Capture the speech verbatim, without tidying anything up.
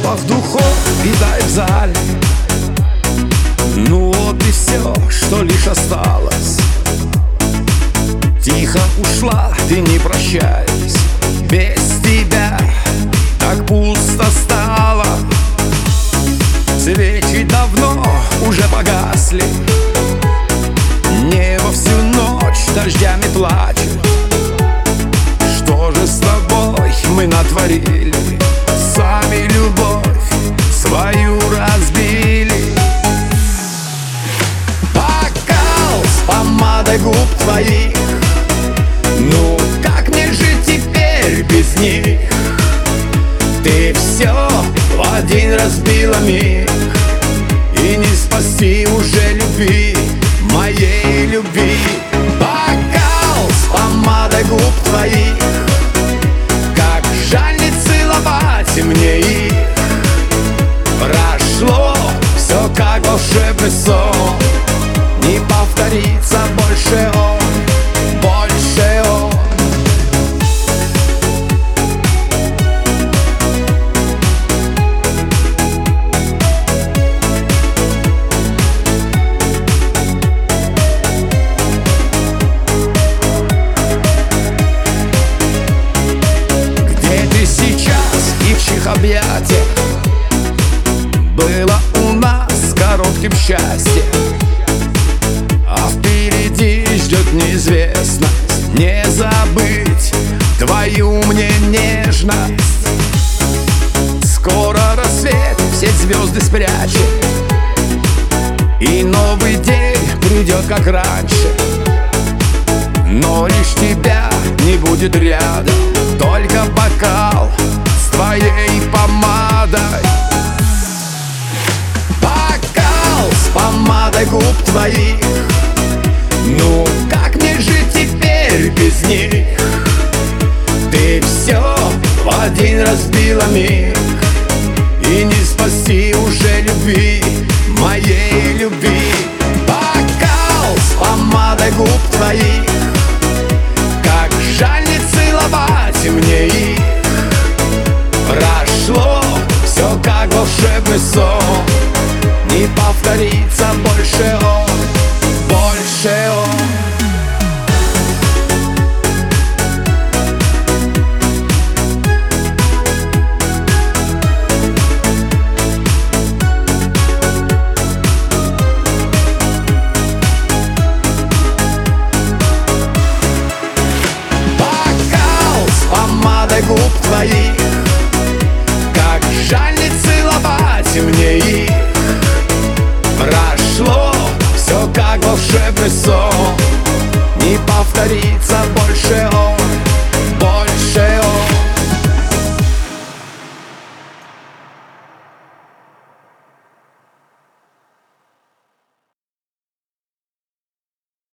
Запах духов витает в зале. Ну вот и все, что лишь осталось. Тихо ушла, ты не прощаясь. Без тебя так пусто стало. Свечи давно уже погасли. Небо всю ночь дождями плачет. Что же с тобой мы натворили? Сами любовь свою разбили. Бокал с помадой губ твоих. Ну как мне жить теперь без них? Ты все в один разбила миг. И не спасти уже любви, моей любви. Бокал с помадой губ твоих. Как жаль не целовать мне их. Прошло все как волшебный сон. Не повторится больше он, больше он. Объятиях было у нас коротким счастье, а впереди ждет неизвестность. Не забыть твою мне нежность. Скоро рассвет все звезды спрячет, и новый день придет как раньше. Но лишь тебя не будет рядом, только бокал с твоей помадой. Бокал с помадой губ твоих. Ну как мне жить теперь без них? Ты все в один разбила миг. И не спасти уже любви, моей любви. Бокал с помадой губ твоих. Как жаль не целовать мне их. Прошло все как волшебный сон. Не повторится больше он, больше он. Бокал с помадой губ твоих. Как жаль не целовать мне их. Прошло все как волшебный сон. Не повторится больше он.